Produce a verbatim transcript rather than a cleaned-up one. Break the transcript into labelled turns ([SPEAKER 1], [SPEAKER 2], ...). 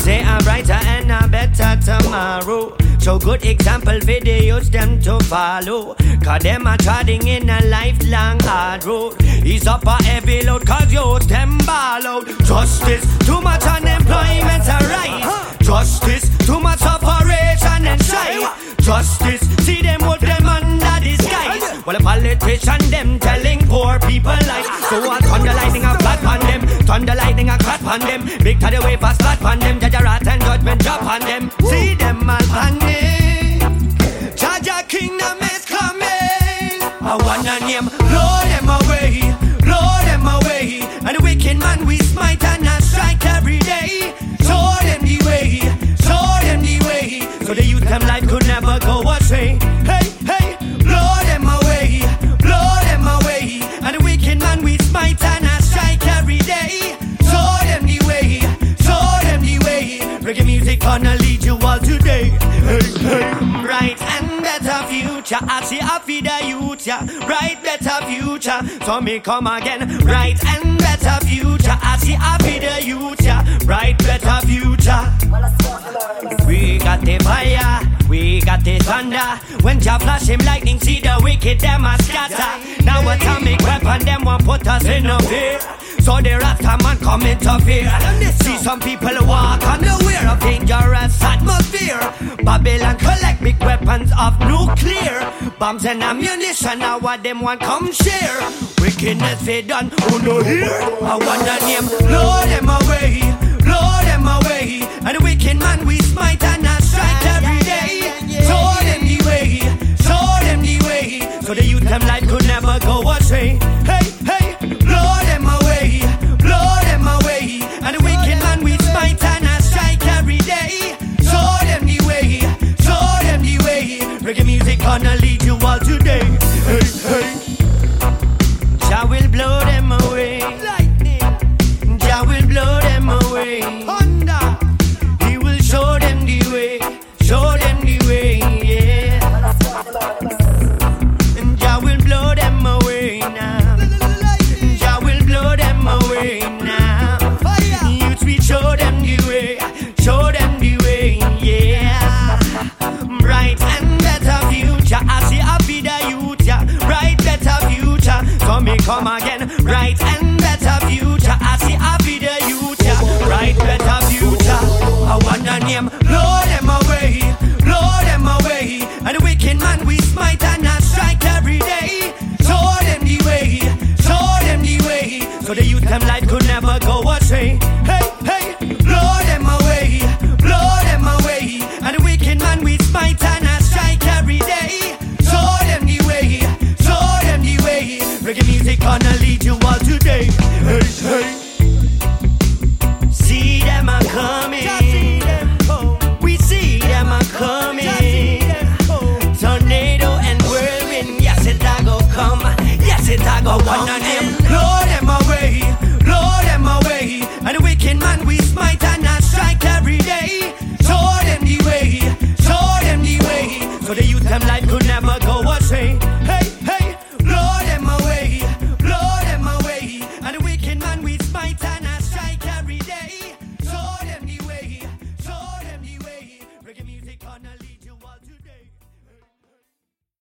[SPEAKER 1] say a brighter and a better tomorrow. So good example videos them to follow. Cause them are treading in a lifelong hard road. Ease up a heavy load cause youth them ball out. Justice, too much unemployment and rise. Justice, too much operation and strife. Justice, see them with them under disguise. Well, the politician them telling poor people lies. So I thunder lightning a clap on them. Thunder lightning a clap on them. Big to the way fast clap on them. Judge a rat and judgment drop on them. See them all panic. Judge a kingdom is coming. I wanna name, blow them away, blow them away. And the wicked man we smite and I strike every day. Show them the way, show them the way. So the youth them life could never go astray. Hey, hey, blow them away, blow them away. And the wicked man we smite and I strike every day. Show them the way, show them the way. Reggae music gonna lead you all today. Hey, hey. Right and better future, I see I feed the youth, yeah. Right, better future, so me come again. Right and better future, I see I feed the youth, yeah. Right, better future. We got the fire, we got the thunder. When Jah flash him lightning, see the wicked them a scatter. Now atomic weapon them want put us in a fear. So the Rasta man come interfere. See some people walk unaware of dangerous atmosphere. Babylon collect big weapons of nuclear bombs and ammunition. Now what them want come share. Wickedness they done, who no hear. I want the name, blow them away, blow them away. And the wicked man we smite and I strike every day. Show them the way, show them the way. So the youth them life could never go astray. Hey, hey, blow them away, blow them away. And the wicked man we smite and I strike every day. Show them the way, show them the way. Reggae music gonna lead you all today. Hey, hey. Jah will blow them away. Lightning. Jah will blow them away. Thunder. He will show them the way, show them the way, yeah. And Jah will blow them away now. Jah will blow them away now. Youth we show them the way, show them the way, yeah. Bright and better future, I see I be the youth, yeah. Bright better future, so me come again. Bright and better future, I see I be the youth, yeah. Bright better future, I want a name, blow them away, blow them away. And the wicked man we smite and I strike every day. Show them the way, show them the way. So the youth them life could never go astray. Hey, hey, blow them away, blow them away. And the wicked man we smite and I strike every day. Show them the way, show them the way. Reggae music gonna lead you all today. Hey, hey. See them a coming, we see them a coming. Tornado and whirlwind, yes it a go come, yes it a go come. On him, blow them away, blow them away. And the wicked man we smite and I strike every day. Show them the way, show them the way. So the youth them life could